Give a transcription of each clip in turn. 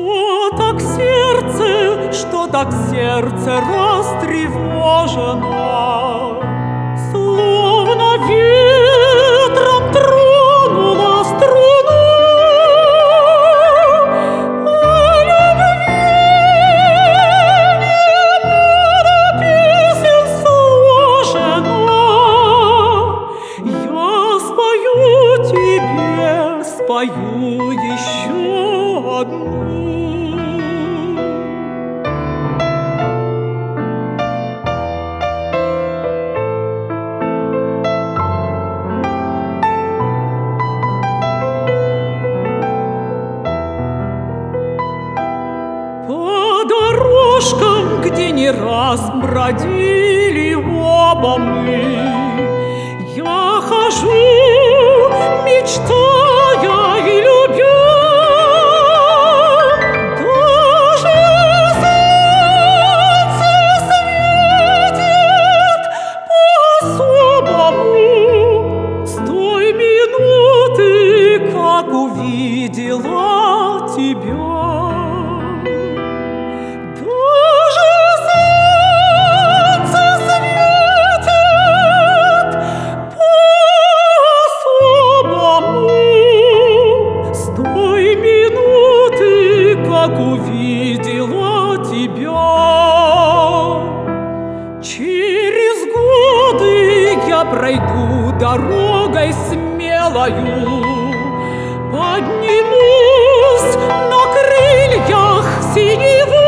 Что так сердце растревожено, словно ветром тронула струну. О любви немало песен сложено, я спою тебе, спою еще одну. По дорожкам, где не раз бродили оба мы, я хожу, мечтая и любя. Даже солнце светит по-особому с той минуты, как увидела тебя. Как увидела тебя. Через годы я пройду дорогой смелою, поднимусь на крыльях синевы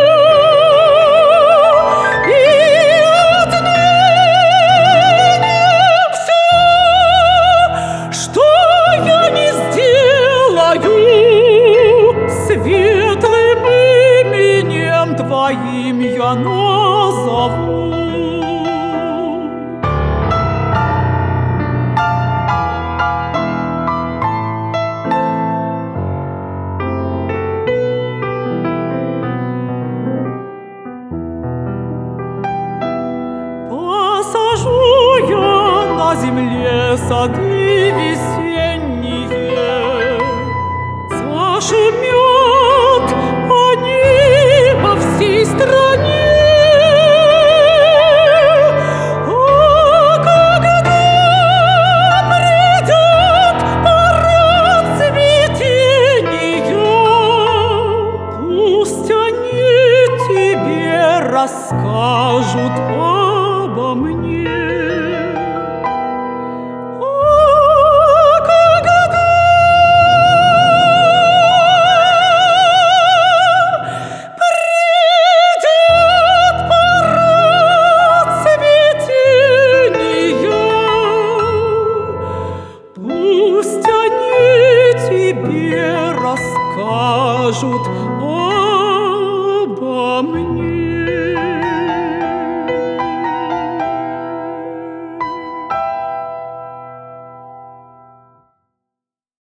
и отныне все, что я не сделаю, светлым именем твоим я назову. Посажу я на земле сады весенние, зашумят они по всей стране. А когда придет пора цветения, пусть они тебе расскажут